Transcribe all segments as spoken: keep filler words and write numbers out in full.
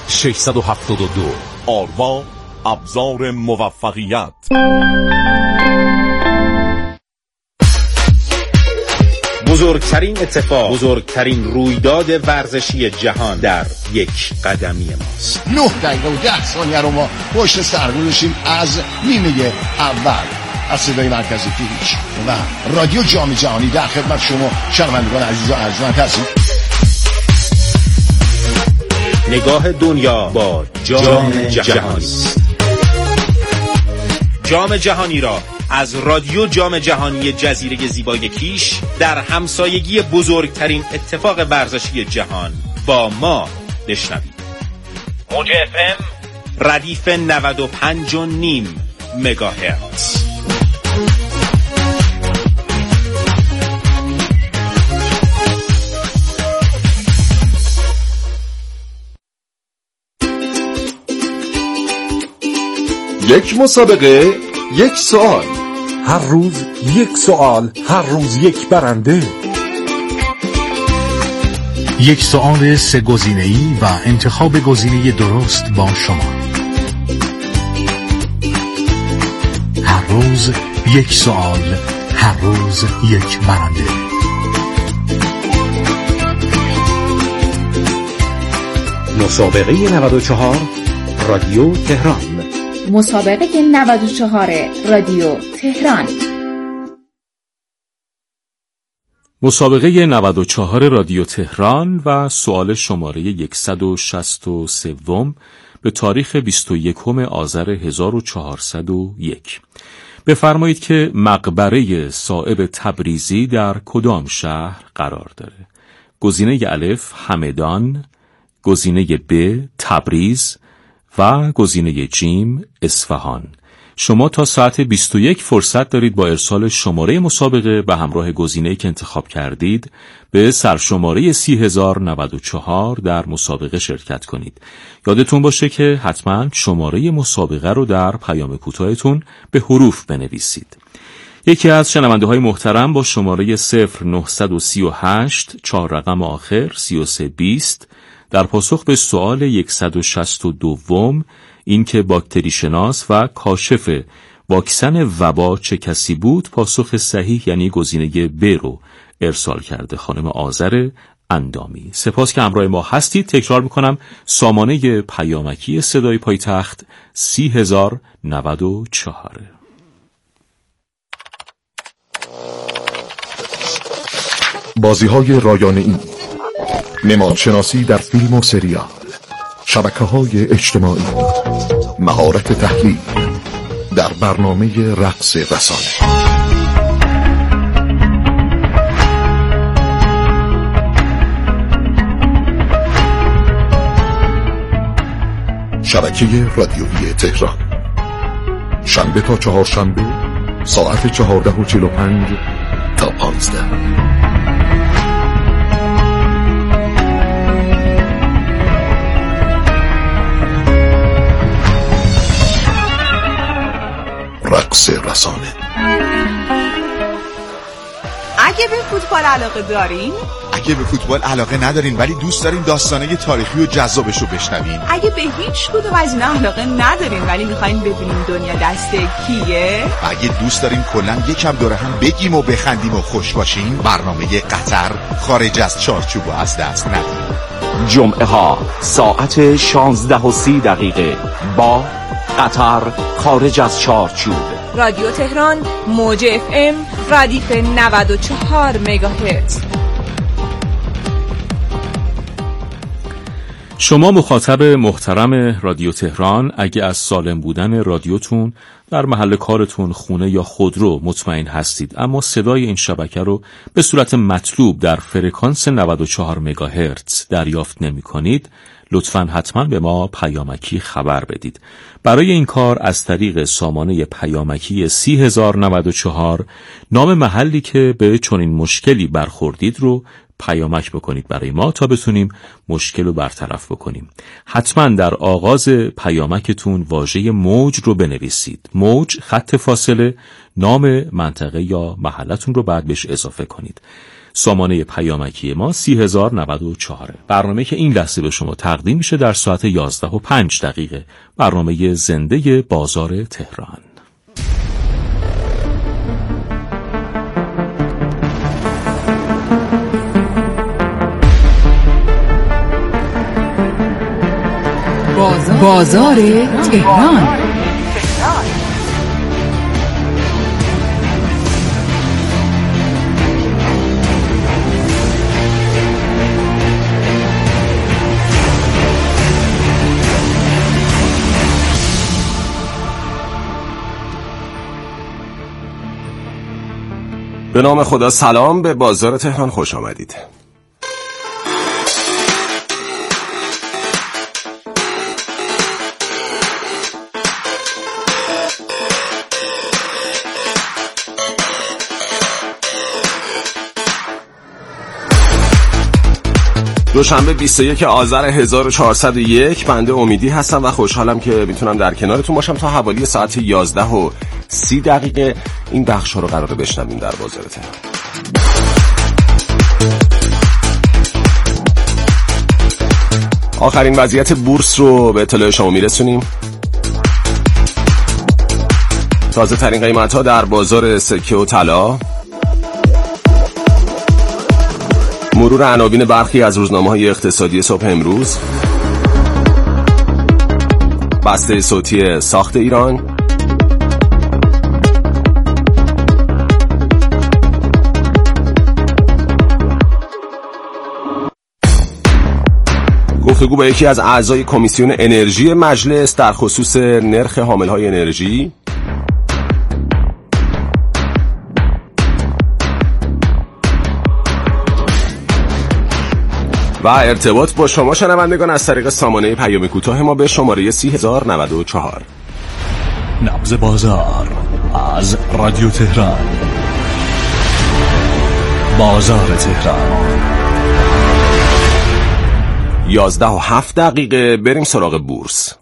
ششصد و هفتاد و دو. آروا، ابزار موفقیت. بزرگترین اتفاق، بزرگترین رویداد ورزشی جهان در یک قدمی ماست. نه دقیقه و ده ثانیه رو ما پشت سر گذاشتیم از نیمه اول از صدای مرکزی پیش و رادیو جام جهانی در خدمت شما شنوندگان عزیز و ارجمند هستیم. نگاه دنیا با جام, جام جهانی. جام جهانی را از رادیو جام جهانی جزیره زیبای کیش در همسایگی بزرگترین اتفاق ورزشی جهان با ما بشنوید. موج اف ام ردیف نود و پنج و نیم مگاهرتز. یک مسابقه، یک سوال. هر روز یک سوال، هر روز یک برنده. یک سوال سه گزینه‌ای و انتخاب گزینه درست با شما. هر روز یک سوال، هر روز یک برنده. مسابقه نود و چهار رادیو تهران. مسابقه نود و چهار رادیو تهران. مسابقه نود و چهار رادیو تهران و سوال شماره صد و شصت و سه به تاریخ بیست و یکم آذر هزار و چهارصد و یک. بفرمایید که مقبره صائب تبریزی در کدام شهر قرار داره؟ گزینه الف همدان، گزینه ب تبریز و گزینه جیم اصفهان. شما تا ساعت بیست و یک فرصت دارید با ارسال شماره مسابقه به همراه گزینه‌ای که انتخاب کردید به سرشماره سی هزار و نود و چهار در مسابقه شرکت کنید. یادتون باشه که حتما شماره مسابقه رو در پیام کوتاهتون به حروف بنویسید. یکی از شنونده های محترم با شماره صفر نه سه هشت چهار رقم آخر سی و سه بیست در پاسخ به سوال صد و شصت و دو این که باکتری شناس و کاشف واکسن وبا چه کسی بود، پاسخ صحیح یعنی گزینه ب رو ارسال کرده. خانم آذر اندامی. سپاس که همراه ما هستید. تکرار میکنم سامانه پیامکی صدای پایتخت سی هزار و نود و چهار. بازی‌های رایانه‌ای، نمادشناسی در فیلم و سریال، شبکه‌های اجتماعی، مهارت تحلیل در برنامه رقص رسانه. شبکه رادیویی تهران، شنبه تا چهارشنبه ساعت چهارده و چهل و پنج تا پانزده. رقص رسانه. اگه به فوتبال علاقه دارین، اگه به فوتبال علاقه ندارین ولی دوست دارین داستانه تاریخی و جذابش رو بشنوین، اگه به هیچ کدوم از اینا علاقه ندارین ولی میخواین بدونین دنیا دست کیه، اگه دوست دارین کلاً یکم دور هم بگیم و بخندیم و خوش باشیم، برنامه قطر خارج از چارچوب و از دست ندید. جمعه ها ساعت شانزده و سی دقیقه با قطر خارج از چارچوب. رادیو تهران موج اف ام ردیف نود و چهار مگاهرتز. شما مخاطب محترم رادیو تهران، اگه از سالم بودن رادیوتون در محل کارتون، خونه یا خودرو مطمئن هستید اما صدای این شبکه رو به صورت مطلوب در فرکانس نود و چهار مگاهرتز دریافت نمی کنید، لطفاً حتما به ما پیامکی خبر بدید. برای این کار از طریق سامانه پیامکی سی هزار و نود و چهار نام محلی که به چنین مشکلی برخوردید رو پیامک بکنید برای ما تا بتونیم مشکل رو برطرف بکنیم. حتما در آغاز پیامکتون واژه موج رو بنویسید. موج خط فاصله، نام منطقه یا محلتون رو بعد بهش اضافه کنید. سامانه پیامکی ما سی هزار و نود و چهار. برنامه که این لحظه به شما تقدیم میشه در ساعت یازده و پنج دقیقه، برنامه زنده بازار تهران. بازار, بازار تهران. به نام خدا، سلام، به بازار تهران خوش آمدید. دوشنبه بیست و یک آذر هزار و چهارصد و یک، بنده امیدی هستم و خوشحالم که میتونم در کنارتون باشم تا حوالی ساعت یازده و سی دقیقه. این بخش ها رو قراره بشنویم در بازار تهران. آخرین وضعیت بورس رو به اطلاع شما میرسونیم. تازه ترین قیمت ها در بازار سکه و طلا، مرور عناوین برخی از روزنامه‌های اقتصادی صبح امروز، بسته صوتی ساخت ایران، گفتگو با یکی از اعضای کمیسیون انرژی مجلس در خصوص نرخ حامل‌های انرژی، و ارتباط با شما شنوندگان از طریق سامانه پیام کوتاه ما به شماره سی هزار و نود و چهار. نبض بازار از رادیو تهران. بازار تهران. یازده و هفت دقیقه، بریم سراغ بورس.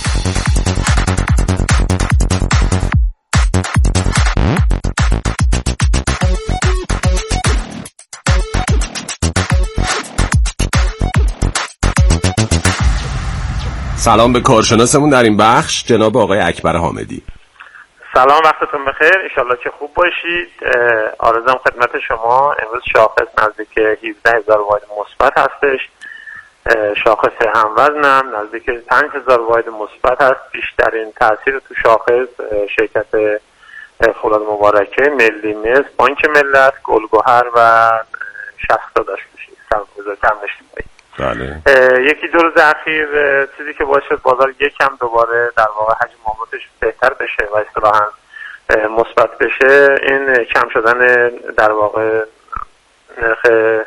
سلام به کارشناسمون در این بخش، جناب آقای اکبر حامدی. سلام، وقتتون بخیر، انشالله که خوب باشید. آرزوام خدمت شما امروز شاخص نزدیک هفده هزار واحد مثبت هستش، شاخص هموزنم نزدیک پنج هزار واحد مثبت هست. بیشترین تاثیر تو شاخص شرکت فولاد مبارکه، ملی مس، بانک ملت، گلگهر و شصت داشت میشید سرمایه‌گذاری اجتماعی. بله. یکی دو روز اخیر چیزی که باعث شد بازار یکم دوباره در واقع حجم معاملاتش بهتر بشه و اصطلاحاً مثبت بشه، این کم شدن در واقع نرخ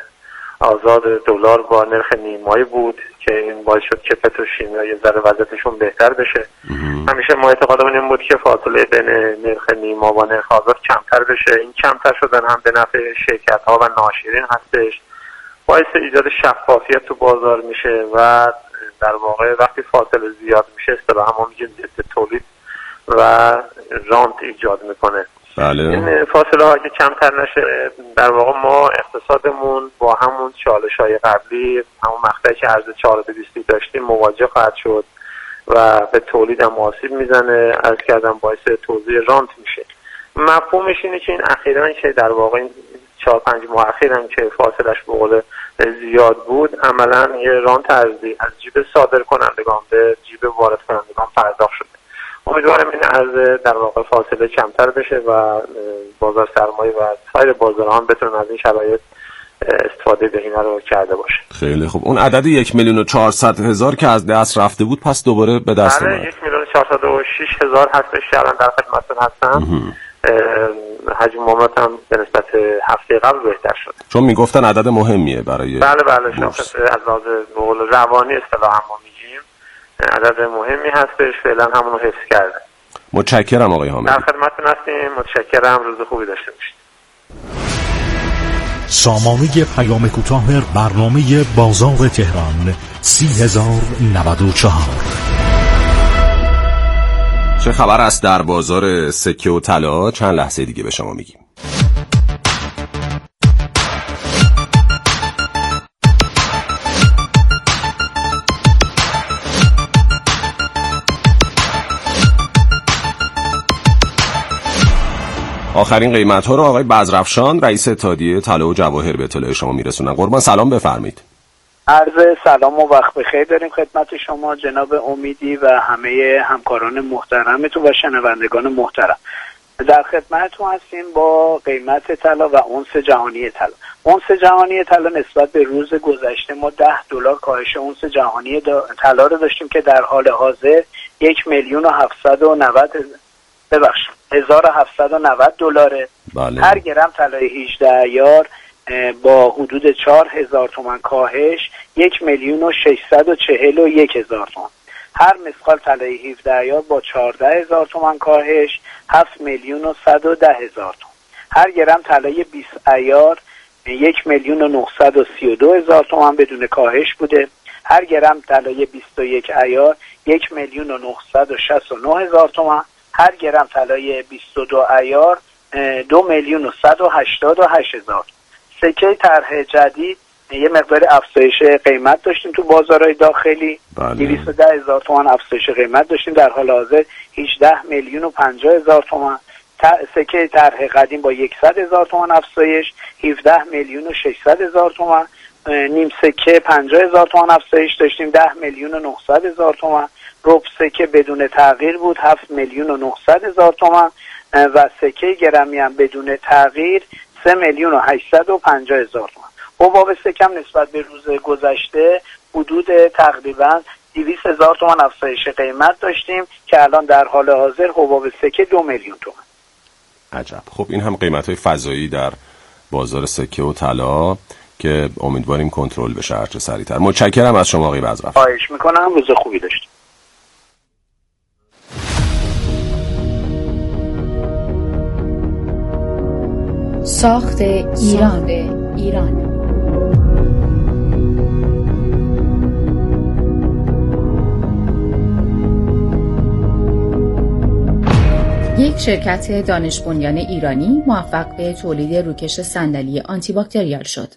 آزاد دلار با نرخ نیمایی بود که این باعث شد که پتروشیمیا یه ذره وضعیتشون بهتر بشه. همیشه ما اعتقادمون این بود که فاصله بین نرخ نیما و نرخ آزاد کمتر بشه. این کمتر شدن هم به نفع شرکت‌ها و ناشرین هستش، باعث ایجاد شفافیت تو بازار میشه و در واقع وقتی فاصله زیاد میشه اصطلاحاً ما میگیم ضد تولید و رانت ایجاد میکنه. بله. این فاصله ها که کمتر نشه در واقع ما اقتصادمون با همون چالش های قبلی، همون مقطعی که عرض چهار به بیستی داشتیم مواجه خواهد شد و به تولید هم آسیب میزنه. عرض کردم باعث توزیع رانت میشه. مفهومش اینه که این اخیراً که در واقع این چهار پنج ماه اخیرم که فاصلش به قول زیاد بود، عملاً یه رانت ارزی از جیب صادر کنندگان به جیب وارد کنندگان پرداخت شده. امیدوارم این عرض در واقع فاصله کمتر بشه و بازار سرمایه و سایر بازارها هم بتونن از این شرایط استفاده به اینا رو کرده باشه. خیلی خوب. اون عدد یک میلیون و چهارصد هزار که از دست رفته بود پس دوباره به دست اومد. بله، یک میلیون و چهارصد و شش هزار هستش که الان در خدمتتون هستم. حجم معاملات هم به نسبت هفته قبل بهتر شد. چون میگفتن عدد مهمیه برای بله بله شاخص از لحاظ روانی اصطلاحاً ما میگیم عدد مهمی هستش، فعلا همون رو حفظ کرده. متشکرم آقای حامدی. در خدمتتون هستیم، متشکرم، روز خوبی داشته باشید. سامانه پیام کوتاه برنامه بازار تهران سی هزار و نود و چهار. چه خبر است در بازار سکه و طلا؟ چند لحظه دیگه به شما میگیم. آخرین قیمت ها رو آقای بزرافشان رئیس اتحادیه طلا و جواهر به اطلاع شما میرسونن. قربان سلام بفرمایید. عرض سلام و وقت بخیر داریم خدمت شما جناب امیدی و همه همکاران محترمتون و شنوندگان محترم. در خدمتتون هستیم با قیمت طلا و اونس جهانی طلا. اونس جهانی طلا نسبت به روز گذشته ما ده دلار کاهش اونس جهانی طلا رو داشتیم که در حال حاضر یک میلیون و هفتصد و نود ببخشید هزار و هفتصد و نود دلاره. بله. هر گرم طلای هجده عیار با حدود چهار هزار تومان کاهش یک میلیون و ششصد و چهل و یک هزار تومان. هر مسقال طلای هفده عیار با چهارده هزار تومان کاهش هفت میلیون و صد و ده هزار تومان. هر گرم طلای بیست عیار یک میلیون و نهصد و سی و دو هزار تومان بدون کاهش بوده. هر گرم طلای بیست و یک عیار یک میلیون و نهصد و شصت و نه هزار تومان. هر گرم طلای بیست و دو عیار دو میلیون و صد و هشتاد و هشت هزار. سکه طرح جدید یه مقدار افزایش قیمت داشتیم تو بازارهای داخلی. بله. دویست و ده هزار تومان افزایش قیمت داشتیم، در حال حاضر هجده میلیون و پنجاه هزار تومان. سکه طرح قدیم با صد هزار تومان افزایش هفده میلیون و ششصد هزار تومان. نیم سکه پنجاه هزار تومان افزایش داشتیم ده میلیون و نهصد هزار تومان. ربع سکه بدون تغییر بود هفت میلیون و نهصد هزار تومان و سکه گرمی هم بدون تغییر سه میلیون و هشتصد و پنجاه هزار تومان. حباب سکه نسبت به روز گذشته حدود تقریبا دویست هزار تومان افزایش قیمت داشتیم که الان در حال حاضر حباب سکه دو میلیون تومان. عجب. خب این هم قیمت‌های فضایی در بازار سکه و طلا که امیدواریم کنترل بشه هر چه سریع‌تر. متشکرم از شما آقای بزرافشان. خواهش می‌کنم، روز خوبی داشتید. ساخت ایران ایران یک شرکت دانش بنیان ایرانی موفق به تولید روکش صندلی آنتی باکتریال شد.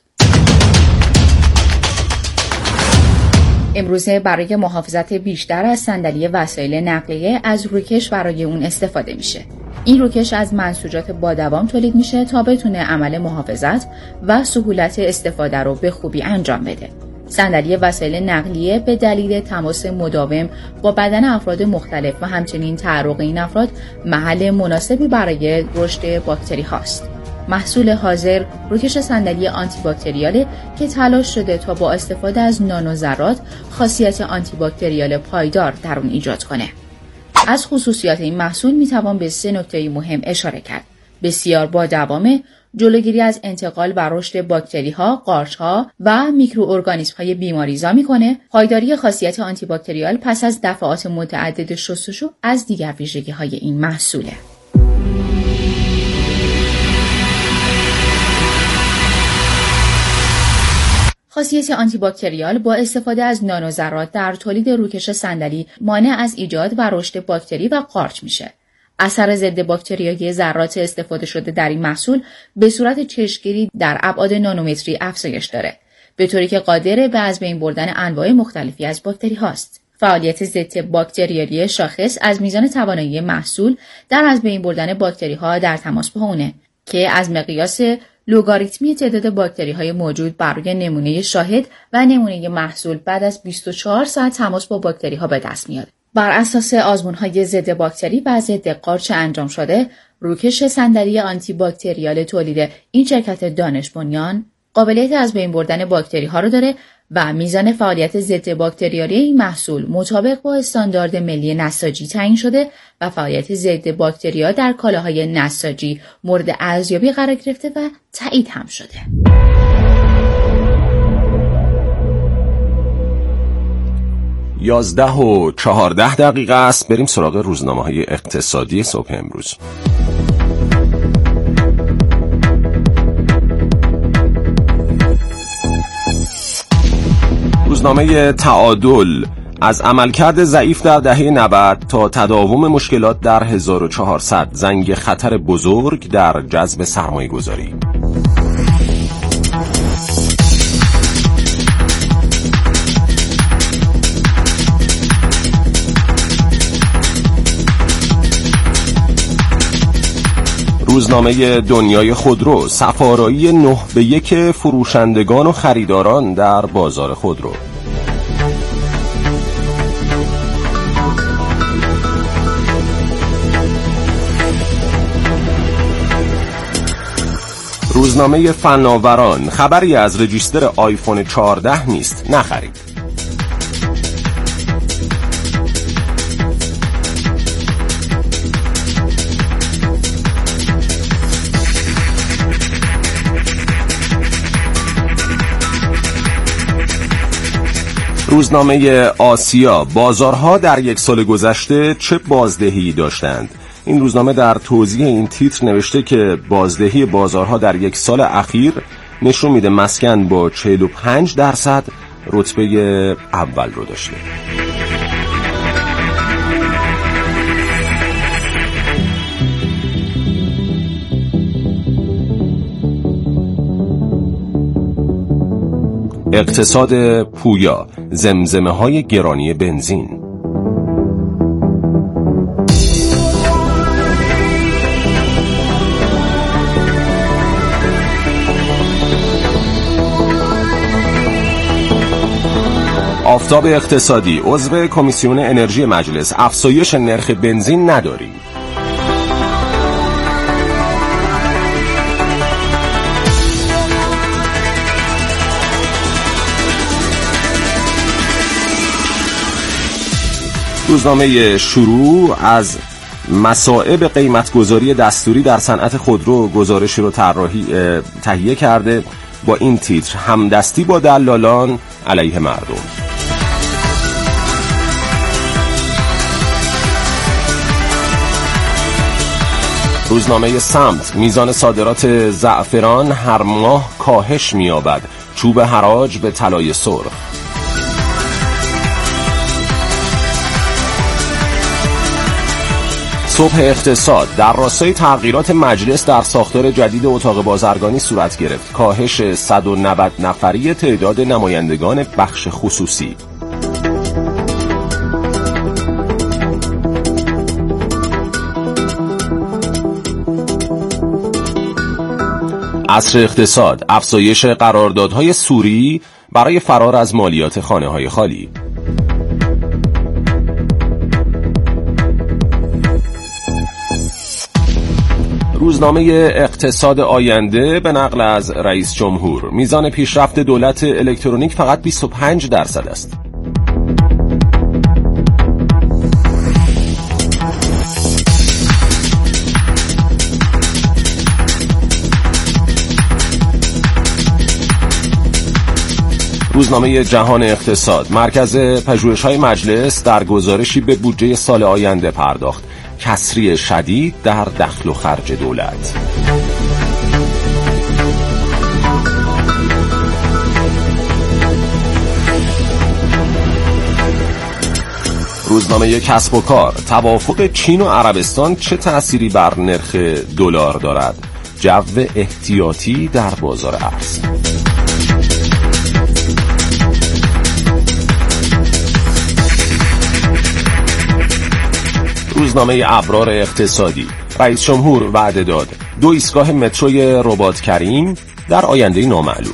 امروزه برای محافظت بیشتر از صندلی وسایل نقلیه از روکش برای اون استفاده میشه. این روکش از منسوجات با دوام تولید میشه تا بتونه عمل محافظت و سهولت استفاده رو به خوبی انجام بده. صندلی وسایل نقلیه به دلیل تماس مداوم با بدن افراد مختلف و همچنین تعرق این افراد محل مناسبی برای رشد باکتری هاست. محصول حاضر روکش صندلی آنتی باکتریاله که تلاش شده تا با استفاده از نانوذرات خاصیت آنتی باکتریال پایدار در اون ایجاد کنه. از خصوصیات این محصول میتوان به سه نکته مهم اشاره کرد. بسیار با دوامه، جلوگیری از انتقال و رشد باکتری ها، قارچ ها و میکروارگانیسم های بیماریزا میکنه. پایداری خاصیت آنتی باکتریال پس از دفعات متعدد شستشو از دیگر ویژگی های این محصوله. خاصیت آنتی باکتریال با استفاده از نانوذرات در تولید روکش صندلی مانع از ایجاد و رشد باکتری و قارچ میشه. اثر ضد باکتریایی ذرات استفاده شده در این محصول به صورت چشمگیری در ابعاد نانومتری افزایش داره، به طوری که قادر به از بین بردن انواع مختلفی از باکتری هاست. فعالیت ضد باکتریایی شاخص از میزان توانایی محصول در از بین بردن باکتری ها در تماس با اونه که از مقیاس لوگاریتمی تعداد باکتری های موجود بر روی نمونه شاهد و نمونه محصول بعد از بیست و چهار ساعت تماس با باکتری ها به دست میاد. بر اساس آزمون های ضد باکتری و ضد قارچ انجام شده، روکش صندلی آنتی باکتریال تولید این شرکت دانش بنیان قابلیت از بین بردن باکتری ها رو داره و میزان فعالیت ضد باکتریالی این محصول مطابق با استاندارد ملی نساجی تعیین شده و فعالیت ضد باکتریا در کالاهای نساجی مورد ارزیابی قرار گرفته و تایید هم شده. یازده و چهارده دقیقه است. بریم سراغ روزنامه‌های اقتصادی صبح امروز. روزنامه تعادل از عملکرد ضعیف در دهه نود تا تداوم مشکلات در هزار و چهارصد، زنگ خطر بزرگ در جذب سرمایه گذاری. روزنامه دنیای خودرو، صف‌آرایی نه به یک فروشندگان و خریداران در بازار خودرو. روزنامه فناوران، خبری از رجیستر آیفون چهارده نیست، نخرید. روزنامه آسیا، بازارها در یک سال گذشته چه بازدهی داشتند؟ این روزنامه در توضیح این تیتر نوشته که بازدهی بازارها در یک سال اخیر نشون میده مسکن با چهل و پنج درصد رتبه اول رو داشته. اقتصاد پویا، زمزمه های گرانی بنزین. آفتاب اقتصادی، عضو کمیسیون انرژی مجلس، افزایش نرخ بنزین نداریم. روزنامه شروع از مصائب قیمتگذاری دستوری در صنعت خودرو گزارشی رو تهیه کرده با این تیتر: همدستی با دلالان علیه مردم. روزنامه سمت، میزان صادرات زعفران هر ماه کاهش می‌یابد، چوب حراج به طلای سرخ. صبح اقتصاد، در راستای تغییرات مجلس در ساختار جدید اتاق بازرگانی صورت گرفت، کاهش صد و نود نفری تعداد نمایندگان بخش خصوصی. عصر اقتصاد، افزایش قراردادهای سوری برای فرار از مالیات خانه‌های خالی. روزنامه اقتصاد آینده به نقل از رئیس جمهور، میزان پیشرفت دولت الکترونیک فقط بیست و پنج درصد است. روزنامه جهان اقتصاد، مرکز پژوهش‌های مجلس در گزارشی به بودجه سال آینده پرداخت: کسری شدید در دخل و خرج دولت. روزنامه کسب و کار، توافق چین و عربستان چه تأثیری بر نرخ دلار دارد؟ جو احتیاطی در بازار ارز. روزنامه ابرار اقتصادی، رئیس جمهور وعده داد دو ایستگاه متروی رباط کریم در آینده نامعلوم.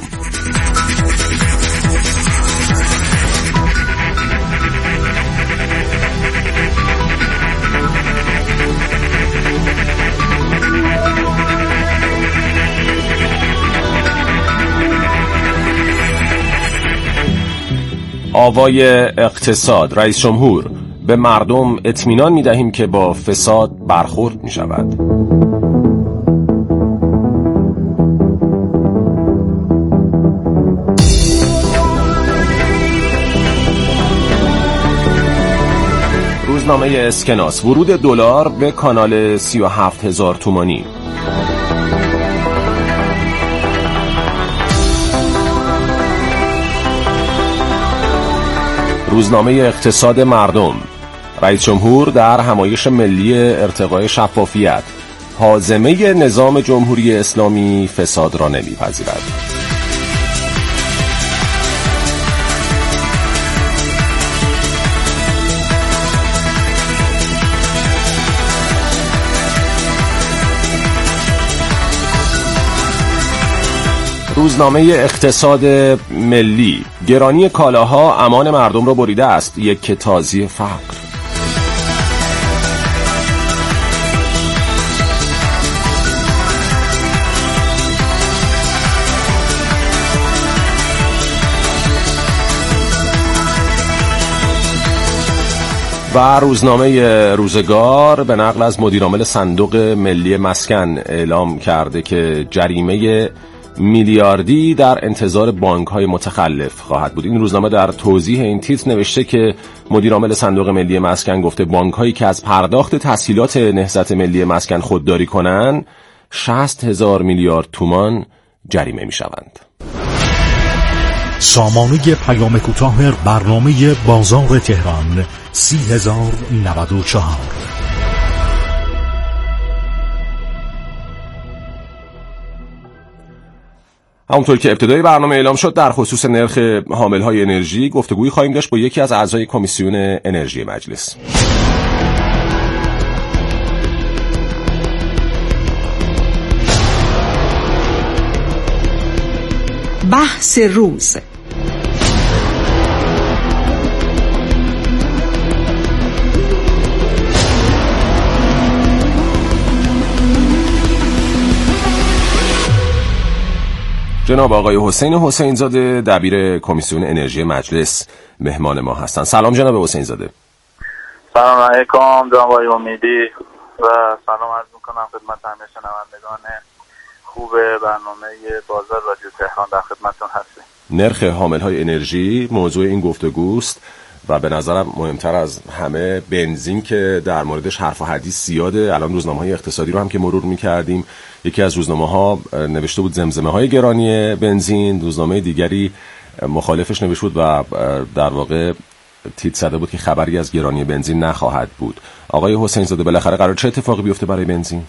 آوای اقتصاد، رئیس جمهور: به مردم اطمینان می‌دهیم که با فساد برخورد می‌شود. روزنامه اسکناس، ورود دلار به کانال سی و هفت هزار تومانی. روزنامه اقتصاد مردم، رئیس جمهور در همایش ملی ارتقای شفافیت: هاضمه نظام جمهوری اسلامی فساد را نمیپذیرد. روزنامه اقتصاد ملی، گرانی کالاها امان مردم را بریده است، یک تازی فقر. و روزنامه روزگار به نقل از مدیرعامل صندوق ملی مسکن اعلام کرده که جریمه میلیاردی در انتظار بانک‌های متخلف خواهد بود. این روزنامه در توضیح این تیتر نوشته که مدیرعامل صندوق ملی مسکن گفته بانک‌هایی که از پرداخت تسهیلات نهضت ملی مسکن خودداری کنند شصت هزار میلیارد تومان جریمه می‌شوند. سامانه پیام کوتاه برنامه بازار تهران سی هزار نود و چهار. همونطور که ابتدای برنامه اعلام شد در خصوص نرخ حامل‌های انرژی گفتگویی خواهیم داشت با یکی از اعضای کمیسیون انرژی مجلس. بحث روز. جناب آقای حسین حسین زاده دبیر کمیسیون انرژی مجلس مهمان ما هستند. سلام جناب حسین زاده. سلام علیکم جناب آقای امیدی و سلام عرض میکنم خدمت همه شنوندگان خوب برنامه بازار رادیو تهران در خدمتتون هستیم. نرخ حامل‌های انرژی موضوع این گفتگوست و به نظرم مهمتر از همه بنزین که در موردش حرف و حدیث زیاده. الان روزنامه‌های اقتصادی رو هم که مرور می‌کردیم، یکی از روزنامه‌ها نوشته بود زمزمه‌های گرانی بنزین، روزنامه دیگری مخالفش نوشته بود و در واقع تیتر زده بود که خبری از گرانی بنزین نخواهد بود. آقای حسین زاده بالاخره قرار چه اتفاقی بیفته برای بنزین؟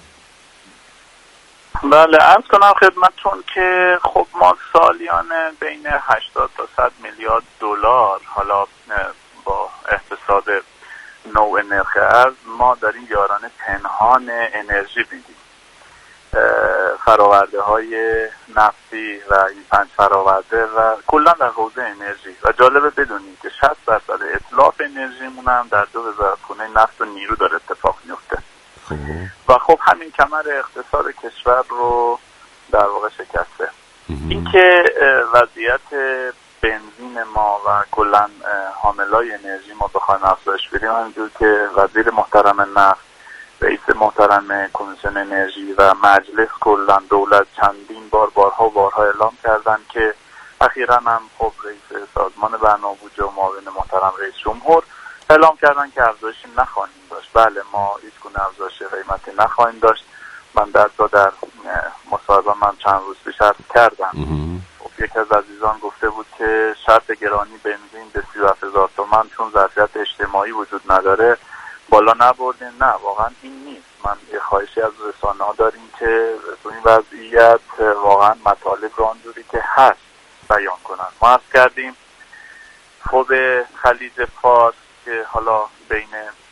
بله عرض کنم خدمتتون که خب ما سالیانه بین هشتاد تا صد میلیارد دلار حالا با اقتصاد نوع نرخ ارز ما داریم یارانه پنهان انرژی میدیم. فراورده های نفتی و این پنج فراورده و کلا در حوزه انرژی و جالبه بدونید که شصت درصد اتلاف انرژیمون هم در دو وزارتخونه نفت و نیرو داره اتفاق میفته و خب همین کمر اقتصاد کشور رو در واقع شکسته. اینکه وضعیت بنزین ما و کلا حاملای انرژی ما بخوایم افزایش بدیم، همینجور که وزیر محترم نفت، رئیس محترم کمیسیون انرژی و مجلس کلا دولت چندین بار بارها و بارها اعلام کردن که اخیراً هم خب رئیس سازمان برنامه بودجه و معاون محترم رئیس جمهور اعلام کردن که افزایشی نخواهیم داشت. بله ما هیچ گونه افزایش قیمتی نخواهیم داشت. من در تا در مصاحبه من چند روز پیش عرض کردم. خب یکی از عزیزان گفته بود که شرط گرانی بنزین به سی و هفت هزار تومان چون ظرفیت اجتماعی وجود نداره بالا نبردین. نه واقعا این نیست. من یه خواهشی از رسانه‌ها داریم که تو این وضعیت واقعا مطالب رو آنجوری که هست بیان کنن. ما عرض کردیم خب خلیج فارس که حالا بین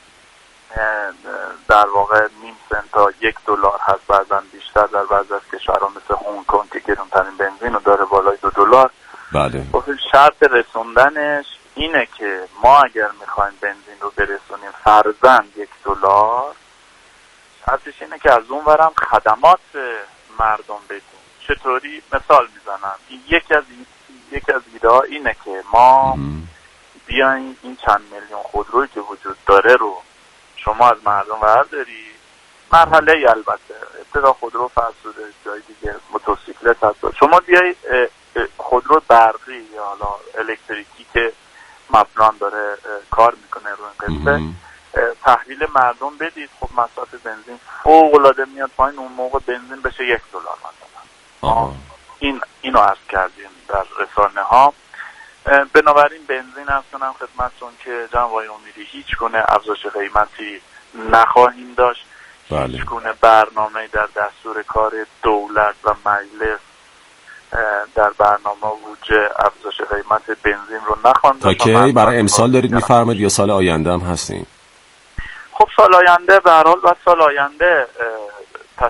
در واقع نیم سنت تا یک دلار هست، بعضا بیشتر در بعضی از کشورها مثل هنگ کنگ که گرونترین بنزین رو داره بالای دو دلار. بله. شرط رسوندنش اینه که ما اگر میخوایم بنزین رو برسونیم فرضاً یک دلار، شرطش اینه که از اون ورم خدمات مردم بدیم. چطوری؟ مثال میزنم. یکی از یکی از ایده ها اینه که ما بیاین این چند میلیون خودرویی که وجود داره رو شما از مردم برداری، مرحله ای البته ابتدا خودرو فرسوده، جای دیگه موتورسیکلت هست، شما بیای خودرو برقی یا حالا الکتریکی که مپلان داره کار میکنه رو این قصه تحویل مردم بدید. خب مصرف بنزین فوق العاده میاد پایین، اون موقع بنزین بشه یک دلار مثلا. این اینو عرض کردیم در رسانه ها. بنابراین بنزین عرض کنم خدمتتون که جناب آقای امیدی هیچ گونه افزایش قیمتی نخواهیم داشت. بله. هیچ گونه برنامه در دستور کار دولت و مجلس در برنامه بودجه افزایش قیمت بنزین رو نخواهیم داشت. تا کی برای امسال دارید میفرمایید یا سال آینده هم هستیم؟ خب سال آینده به هر حال و سال آینده تصمیم گیری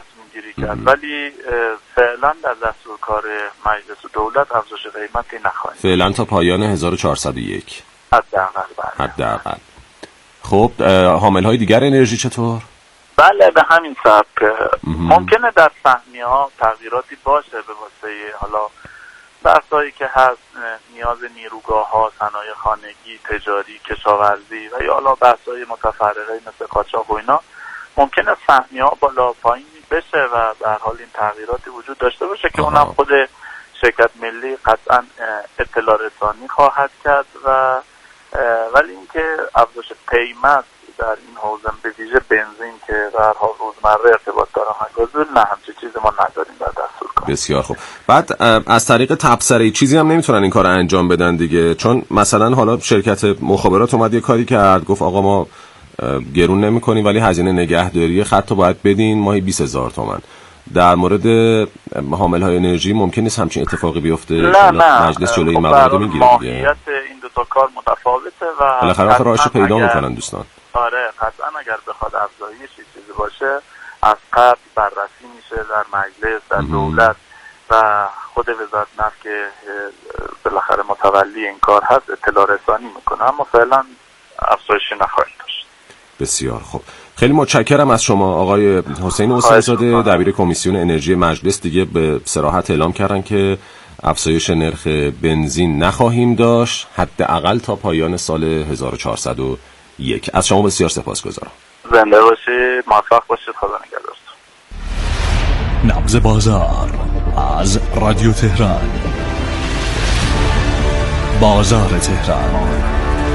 گیری کرد، ولی فعلا در دستور کار مجلس و دولت افزایش قیمتی نخواهیم. فعلا تا پایان هزار و چهارصد و یک حداقل. بله حداقل. خب حامل‌های دیگر انرژی چطور؟ بله به همین سبک. ممکنه در سهمیه‌ها تغییراتی باشه به واسطه حالا بحثایی که هست، نیاز نیروگاه‌ها، صنایع خانگی، تجاری، کشاورزی و یا حالا بحث‌های متفرقه مثل قاچاق و اینا، ممکنه سهمیه‌ها بالا پایین بشه و به هر حال این تغییراتی وجود داشته باشه که اونم خود شرکت ملی قطعا اطلاع رسانی خواهد کرد و ولی اینکه افزایش قیمت در این حوزه به ویژه بنزین که در حال روزمره ارتباط داره گازول، نه همچین چیزی ما نداریم در دستور کار. بسیار خوب. بعد از طریق تبصره چیزی هم نمیتونن این کار انجام بدن دیگه، چون مثلا حالا شرکت مخابرات اومد یه کاری کرد، گفت آقا ما گرون نمی‌کنیم ولی هزینه نگهداری خط رو باید بدین ماهی بیست هزار تومان. در مورد حامل‌های انرژی ممکن نیست همچین اتفاقی بیفته؟ نه نه مجلس جلوی این موارد میگیره دیگه. ماهیت این دو تا کار متفاوته و بالاخره آخر راهش پیدا میکنن دوستان. آره قطعا اگر بخواد افزایش چیزی باشه از قبل بررسی میشه در مجلس، در دولت و خود وزارت نفت که بالاخره متولی این کار هست اطلاع رسانی میکنه، اما فعلا افزایشی نخواهیم داشت. بسیار خوب. خیلی متشکرم از شما آقای حسین حسین‌زاده، دبیر کمیسیون انرژی مجلس. دیگه به صراحت اعلام کردن که افزایش نرخ بنزین نخواهیم داشت حداقل تا پایان سال هزار و چهارصد و یک. از شما بسیار سپاسگزارم. زنده باشید، موفق باشید، خدا نگهدارتون. نبض بازار از رادیو تهران. بازار تهران.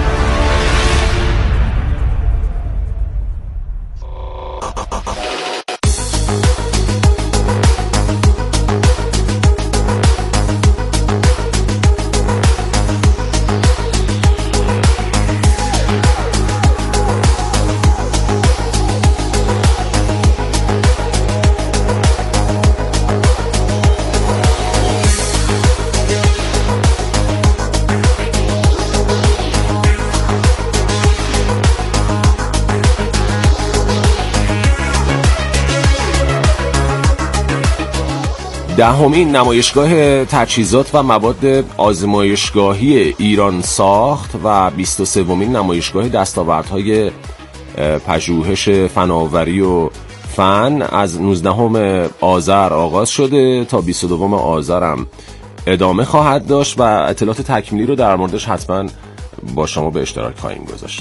دهمین نمایشگاه تجهیزات و مواد آزمایشگاهی ایران ساخت و بیست و سومین نمایشگاه دستاوردهای پژوهش فناوری و فن از نوزدهم آذر آغاز شده تا بیست و دوم آذر هم ادامه خواهد داشت و اطلاعات تکمیلی رو در موردش حتما با شما به اشتراک خواهیم گذاشت.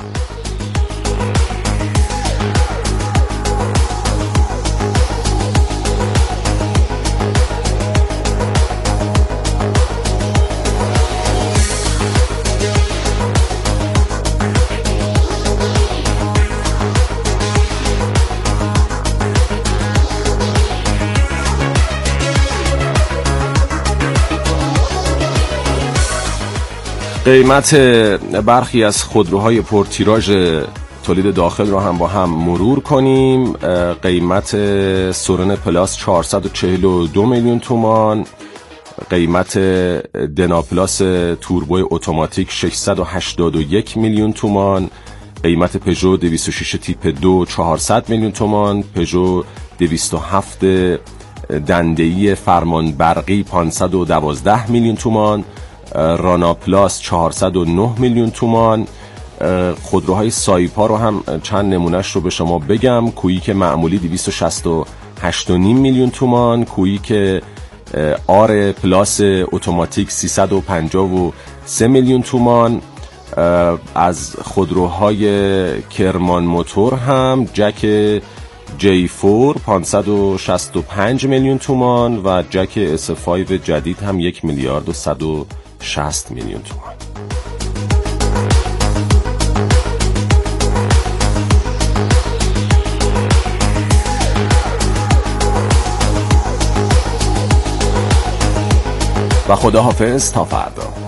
قیمت برخی از خودروهای پرتیراژ تولید داخل رو هم با هم مرور کنیم. قیمت سورن پلاس چهارصد و چهل و دو میلیون تومان، قیمت دنا پلاس توربوی اتوماتیک ششصد و هشتاد و یک میلیون تومان، قیمت پژو دویست و شش تیپ دو چهارصد میلیون تومان، پژو دویست و هفت دنده‌ای فرمان برقی پانصد و دوازده میلیون تومان، رانا پلاس چهارصد و نه میلیون تومان. خودروهای سایپا رو هم چند نمونهش رو به شما بگم. کوییک معمولی دویست و شصت و هشت و نیم میلیون تومان، کوییک آر پلاس اتوماتیک سیصد و پنجاه و سه میلیون تومان. از خودروهای کرمان موتور هم جک جی فور پانصد و شصت و پنج میلیون تومان و جک اس پنج جدید هم یک میلیارد و صد و شصت میلیون تومان. و خداحافظ تا فردا.